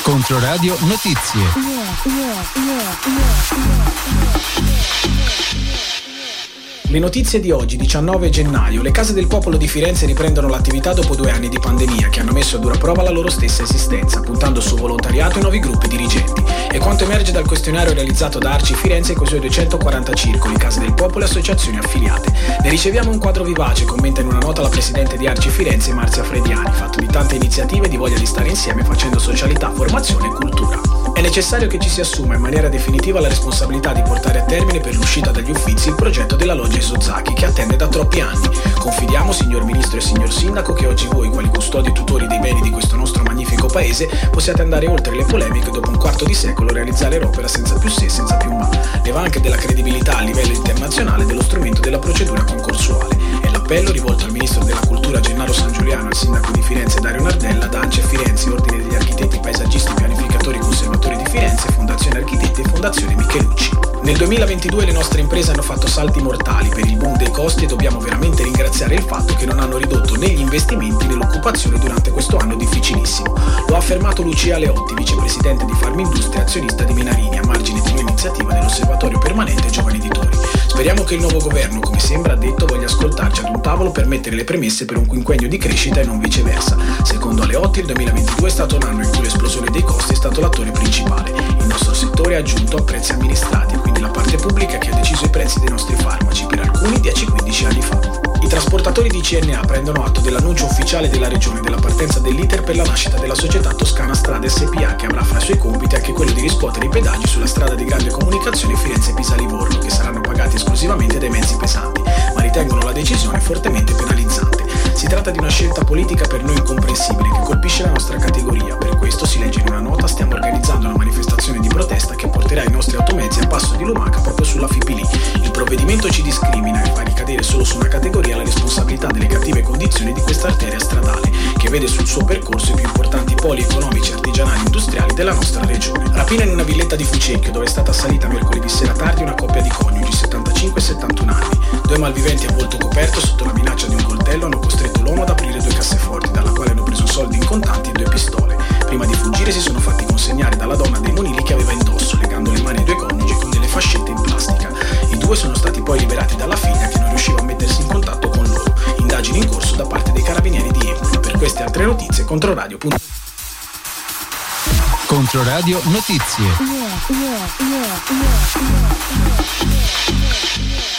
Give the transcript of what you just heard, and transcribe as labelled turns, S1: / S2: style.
S1: Controradio Notizie.
S2: Le notizie di oggi, 19 gennaio. Le Case del Popolo di Firenze riprendono l'attività dopo 2 anni di pandemia che hanno messo a dura prova la loro stessa esistenza, puntando su volontariato e nuovi gruppi dirigenti. E quanto emerge dal questionario realizzato da Arci Firenze con i suoi 240 circoli, Case del Popolo e associazioni affiliate. Ne riceviamo un quadro vivace, commenta in una nota la presidente di Arci Firenze, Marzia Frediani, fatto di tante iniziative e di voglia di stare insieme facendo socialità, formazione e cultura. È necessario che ci si assuma in maniera definitiva la responsabilità di portare a termine per l'uscita dagli Uffizi il progetto della Loggia Isozaki che attende da troppi anni. Confidiamo, signor Ministro e signor Sindaco, che oggi voi, quali custodi e tutori dei beni di questo nostro magnifico paese, possiate andare oltre le polemiche e dopo un quarto di secolo realizzare l'opera senza più se, senza più ma. Ne va anche della credibilità a livello internazionale dello strumento della procedura concorsuale. È l'appello rivolto al Ministro della Cultura Gennaro San Giuliano, al Sindaco di Firenze Dario Nardella, da ANCE Firenze, Ordine degli Architetti, Paesaggisti, Pianificatori, Conservatori di Firenze, Fondazione Architetti e Fondazione Michelucci. Nel 2022 le nostre imprese hanno fatto salti mortali per il boom dei costi e dobbiamo veramente ringraziare il fatto che non hanno ridotto né gli investimenti né l'occupazione durante questo anno difficilissimo. Lo ha affermato Lucia Leotti, vicepresidente di Farmindustria e azionista di Minarini, a margine di un'iniziativa dell'Osservatorio Permanente Giovani Editori. Speriamo che il nuovo governo, come sembra, ha detto, voglia ascoltarci ad un tavolo per mettere le premesse per un quinquennio di crescita e non viceversa. Secondo Leotti, il 2022 è stato un anno in cui l'esplosione dei costi è stato l'attore principale. Il nostro settore ha aggiunto a prezzi amministrati, quindi la parte pubblica che ha deciso i prezzi dei nostri farmaci, per alcuni 10-15 anni fa. I trasportatori di CNA prendono atto dell'annuncio ufficiale della Regione della partenza dell'iter per la nascita della società Toscana Strade SPA, che avrà fra i suoi compiti anche quello di riscuotere i pedaggi sulla strada di grande comunicazione Firenze-Pisa-Livorno, che saranno pagati esclusivamente dai mezzi pesanti, ma ritengono la decisione fortemente penalizzante. Si tratta di una scelta politica per noi incomprensibile che colpisce la nostra categoria. Per questo, si legge in una nota, stiamo organizzando una manifestazione di protesta che porterà i nostri automezzi a passo di lumaca proprio sulla FIPLI. Il provvedimento ci discrimina e fa ricadere solo su una categoria la responsabilità delle cattive condizioni di questa arteria stradale, che vede sul suo percorso i più importanti poli economici, artigianali e industriali della nostra regione. Rapina in una villetta di Fucecchio, dove è stata assalita mercoledì sera tardi una coppia di coniugi, 75 e 71 anni. 2 malviventi a volto coperto sotto la minaccia di un coltello hanno costretto l'uomo ad aprire 2 casseforti, dalla quale hanno preso soldi in contanti e 2 pistole. Prima di fuggire si sono fatti consegnare dalla donna dei monili che aveva indosso, legando le mani ai 2 coniugi con delle fascette in plastica. I 2 sono stati poi liberati dalla figlia, che non riusciva a mettersi in contatto con loro. Indagini in corso da parte dei carabinieri di Empoli. Per queste altre notizie, Controradio.
S1: Controradio Notizie.